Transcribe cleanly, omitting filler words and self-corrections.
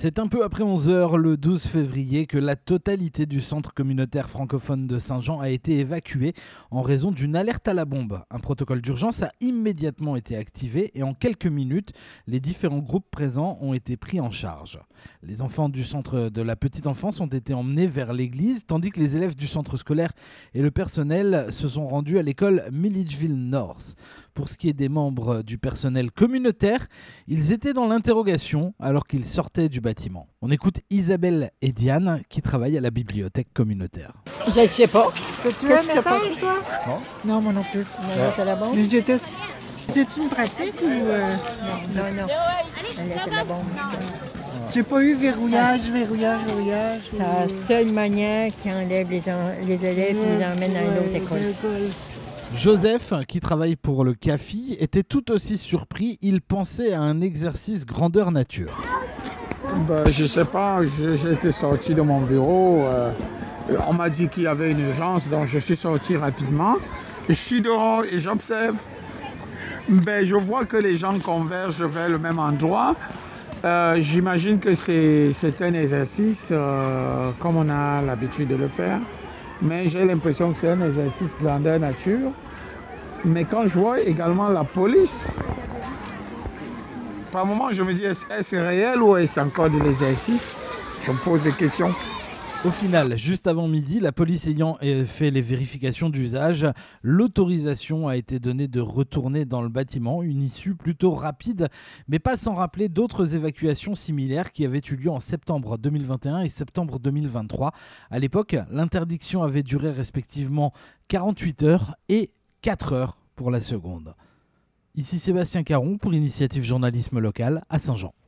C'est un peu après 11 heures le 12 février que la totalité du centre communautaire francophone de Saint-Jean a été évacuée en raison d'une alerte à la bombe. Un protocole d'urgence a immédiatement été activé et en quelques minutes, les différents groupes présents ont été pris en charge. Les enfants du centre de la petite enfance ont été emmenés vers l'église, tandis que les élèves du centre scolaire et le personnel se sont rendus à l'école Milledgeville North. Pour ce qui est des membres du personnel communautaire, ils étaient dans l'interrogation alors qu'ils sortaient du bâtiment. On écoute Isabelle et Diane qui travaillent à la bibliothèque communautaire. Je ne sais pas. Tu veux un message, toi? Non, moi non plus. Alerte à la bombe? C'est une pratique ou... Non. Alerte à la bombe. J'ai pas eu verrouillage. C'est la seule manière qui enlève les élèves et les emmène à l'autre école. Joseph, qui travaille pour le CAFI, était tout aussi surpris. Il pensait à un exercice grandeur nature. Je sais pas, j'ai été sorti de mon bureau. On m'a dit qu'il y avait une urgence, donc je suis sorti rapidement. Je suis dehors et j'observe. Je vois que les gens convergent vers le même endroit. J'imagine que c'est un exercice comme on a l'habitude de le faire. Mais j'ai l'impression que c'est un exercice grandeur nature. Mais quand je vois également la police, par moment je me dis est-ce réel ou est-ce encore de l'exercice? Je me pose des questions. Au final, juste avant midi, la police ayant fait les vérifications d'usage, l'autorisation a été donnée de retourner dans le bâtiment, une issue plutôt rapide, mais pas sans rappeler d'autres évacuations similaires qui avaient eu lieu en septembre 2021 et septembre 2023. À l'époque, l'interdiction avait duré respectivement 48 heures et 4 heures pour la seconde. Ici Sébastien Caron pour Initiative Journalisme Local à Saint-Jean.